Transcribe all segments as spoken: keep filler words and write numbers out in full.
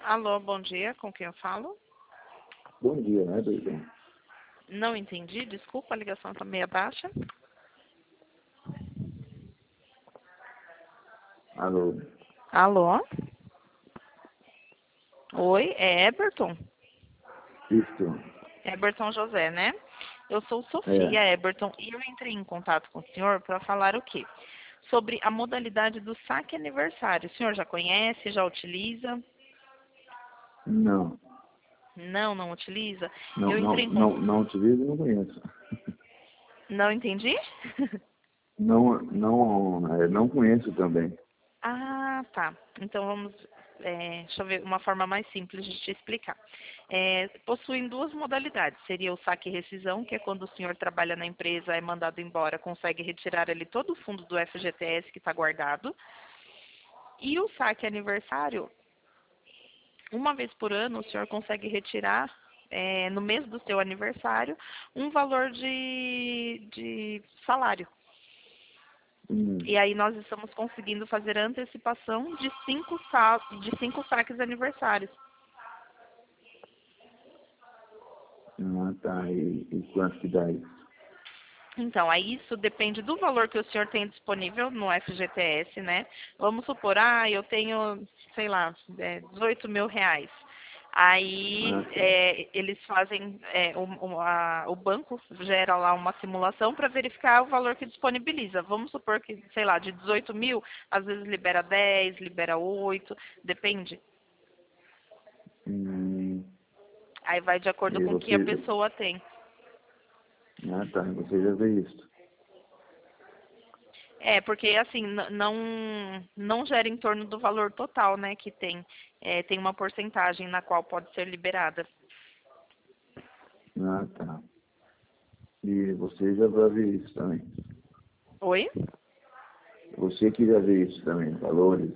Alô, bom dia, com quem eu falo? Bom dia, né, Beijão? Não entendi, desculpa, a ligação está meio baixa. Alô? Alô? Oi, é Eberton? Isso. Eberton José, né? Eu sou É. Sofia Eberton e eu entrei em contato com o senhor para falar o quê? Sobre a modalidade do saque aniversário. O senhor já conhece, já utiliza? Não. Não, não utiliza? Não, Eu não, entrei em não, contato... não utilizo e não conheço. Não entendi? Não, não, é, não conheço também. Ah, tá. Então vamos, é, deixa eu ver uma forma mais simples de te explicar. É, possuem duas modalidades. Seria o saque e rescisão, que é quando o senhor trabalha na empresa, é mandado embora, consegue retirar ali todo o fundo do F G T S que está guardado. E o saque aniversário, uma vez por ano, o senhor consegue retirar, é, no mês do seu aniversário, um valor de, de salário. Hum. E aí nós estamos conseguindo fazer a antecipação de cinco, sa de cinco saques aniversários. Ah, tá. E, e quanto que dá isso? Então, aí isso depende do valor que o senhor tem disponível no F G T S, né? Vamos supor, ah, eu tenho, sei lá, é, dezoito mil reais. Aí Ah, tá. é, eles fazem, é, o, o, a, o banco gera lá uma simulação para verificar o valor que disponibiliza. Vamos supor que, sei lá, de dezoito mil, às vezes libera dez, libera oito, depende. Hum. Aí vai de acordo E com o que a você... pessoa tem. Ah, tá. Você já vê isso. É, porque assim, n- não, não gera em torno do valor total, né, que tem. É, tem uma porcentagem na qual pode ser liberada. Ah, tá. E você já vai ver isso também. Oi? Você que já vê isso também, valores.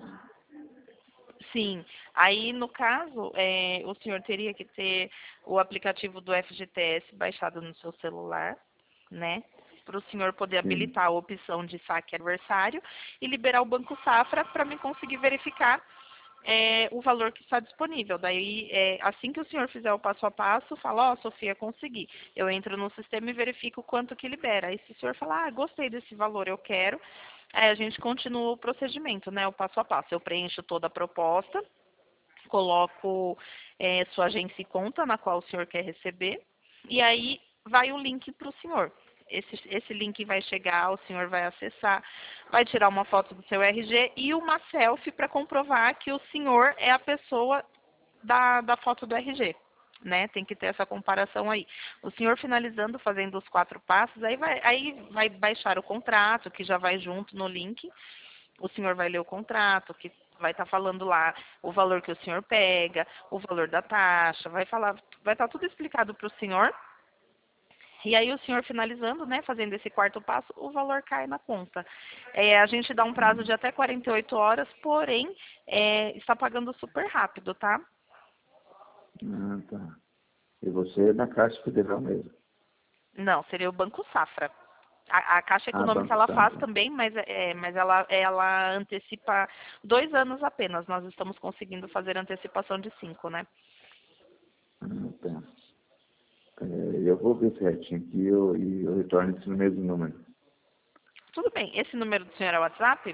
Sim. Aí, no caso, é, o senhor teria que ter o aplicativo do F G T S baixado no seu celular, né? Para o senhor poder Sim. habilitar a opção de saque adversário e liberar o Banco Safra para me conseguir verificar é, o valor que está disponível. Daí, é, assim que o senhor fizer o passo a passo, fala, ó, Sofia, consegui. Eu entro no sistema e verifico quanto que libera. Aí, se o senhor falar, ah, gostei desse valor, eu quero, aí a gente continua o procedimento, né, o passo a passo. Eu preencho toda a proposta, coloco é, sua agência e conta na qual o senhor quer receber, e aí vai o link para o senhor. Esse, esse link vai chegar, o senhor vai acessar, vai tirar uma foto do seu R G e uma selfie para comprovar que o senhor é a pessoa da, da foto do R G. Né? Tem que ter essa comparação aí. O senhor finalizando, fazendo os quatro passos, aí vai, aí vai baixar o contrato, que já vai junto no link. O senhor vai ler o contrato, que vai estar falando lá o valor que o senhor pega, o valor da taxa, vai falar, vai estar tudo explicado para o senhor. E aí o senhor finalizando, né, fazendo esse quarto passo, o valor cai na conta. É, a gente dá um prazo de até quarenta e oito horas, porém, é, está pagando super rápido, tá? Ah, tá. E você é da Caixa Federal mesmo. Não, seria o Banco Safra. A, a Caixa Ah, Econômica Banco ela faz Safra. também, mas, é, mas ela, ela antecipa dois anos apenas. Nós estamos conseguindo fazer antecipação de cinco, né? Ah, tá. É, eu vou ver certinho aqui eu, e eu retorno esse mesmo número. Tudo bem. Esse número do senhor é o WhatsApp?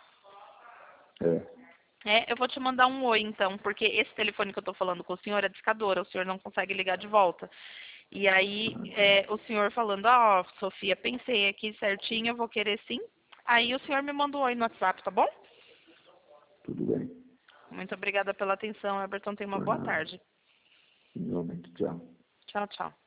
É. É, eu vou te mandar um oi, então, porque esse telefone que eu estou falando com o senhor é discadora, o senhor não consegue ligar de volta. E aí, Ah, tá. é, o senhor falando, ó, Sofia, pensei aqui certinho, eu vou querer sim. Aí o senhor me manda um oi no WhatsApp, tá bom? Tudo bem. Muito obrigada pela atenção, Everton. Tenha uma Por boa nada. tarde. Igualmente, tchau. Tchau, tchau.